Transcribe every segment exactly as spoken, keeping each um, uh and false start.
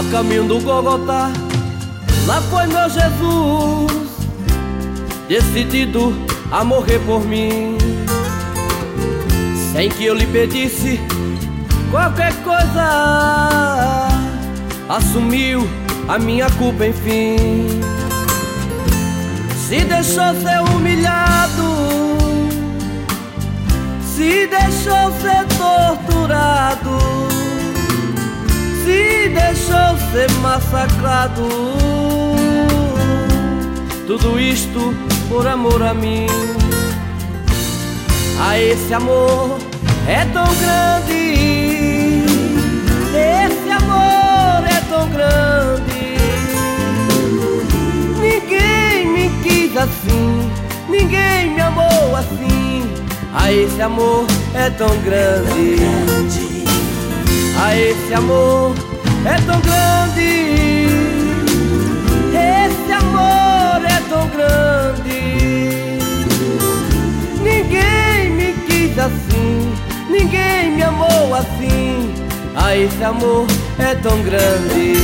caminho do Gólgota, lá foi meu Jesus, decidido a morrer por mim, sem que eu lhe pedisse qualquer coisa. Assumiu a minha culpa, enfim. Se deixou ser humilhado, se deixou ser torturado, se deixou ser massacrado, tudo isto por amor a mim. Ah, esse amor é tão grande, esse amor é tão grande. Ninguém me quis assim, ninguém me amou assim. Ah, esse amor é tão grande, ah, esse amor é tão grande, esse amor é tão grande. Ninguém me quis assim, ninguém me amou assim. Ah, esse amor é tão grande.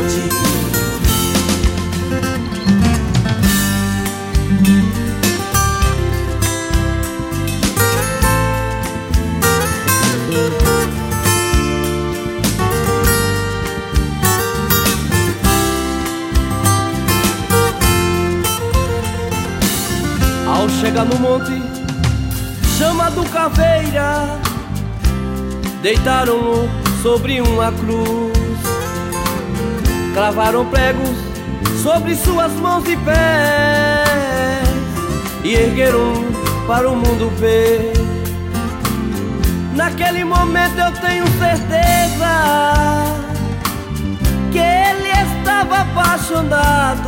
Ao chegar no monte chamado Caveira, deitaram-no sobre uma cruz, cravaram pregos sobre suas mãos e pés e ergueram para o mundo ver. Naquele momento eu tenho certeza que ele estava apaixonado,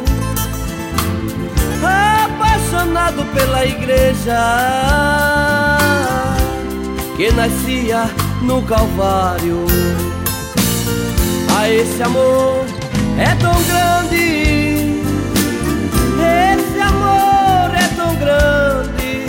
apaixonado pela igreja que nascia no Calvário. Ah, esse amor é tão grande, esse amor é tão grande.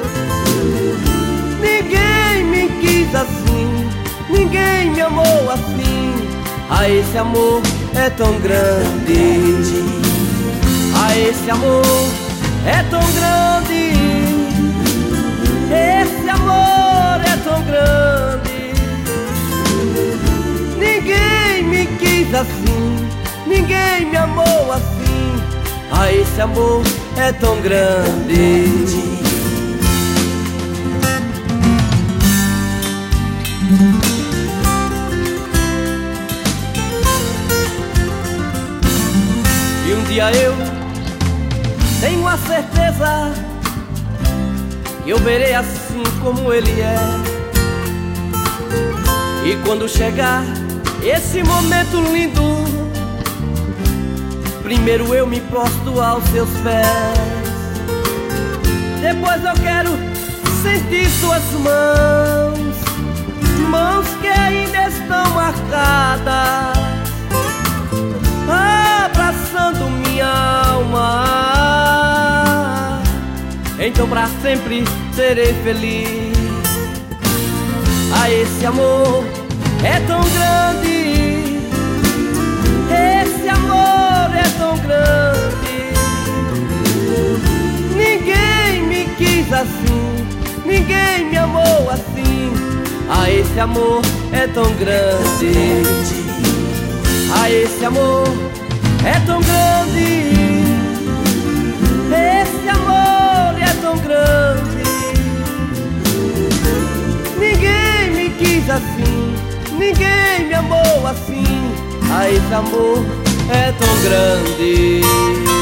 Ninguém me quis assim, ninguém me amou assim. Ah, esse amor é tão grande, ah, esse amor é tão grande, esse amor é tão grande. Ninguém me quis assim, ninguém me amou assim. Ah, esse amor é tão grande. E um dia eu tenho a certeza que eu verei assim como ele é. E quando chegar esse momento lindo, primeiro eu me prostro aos seus pés. Depois eu quero sentir suas mãos, mãos que ainda estão marcadas, abraçando minha alma. Então pra sempre serei feliz. Ah, esse amor é tão grande, esse amor é tão grande. Ninguém me quis assim, ninguém me amou assim. Ah, esse amor é tão grande, ah, esse amor é tão grande, esse amor é tão grande. Ninguém me quis assim, ninguém me amou assim. Ah, esse amor é tão grande.